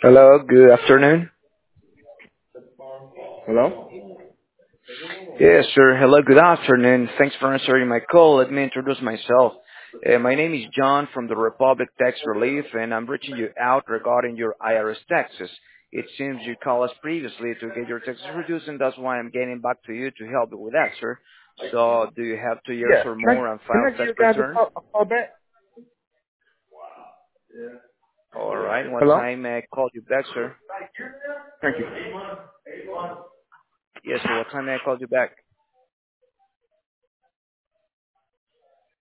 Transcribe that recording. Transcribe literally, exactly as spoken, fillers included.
Hello, good afternoon. Hello? Yes, sir. Hello, good afternoon. Thanks for answering my call. Let me introduce myself. Uh, my name is John from the Republic Tax Relief, and I'm reaching you out regarding your I R S taxes. It seems you called us previously to get your taxes reduced, and that's why I'm getting back to you to help you with that, sir. So, do you have two years Yeah. or Can I, more and can file I give tax you guys a return? call, a call back? All right. What Hello? time may I call you back, sir? Thank you. Yes, sir. What time may I call you back?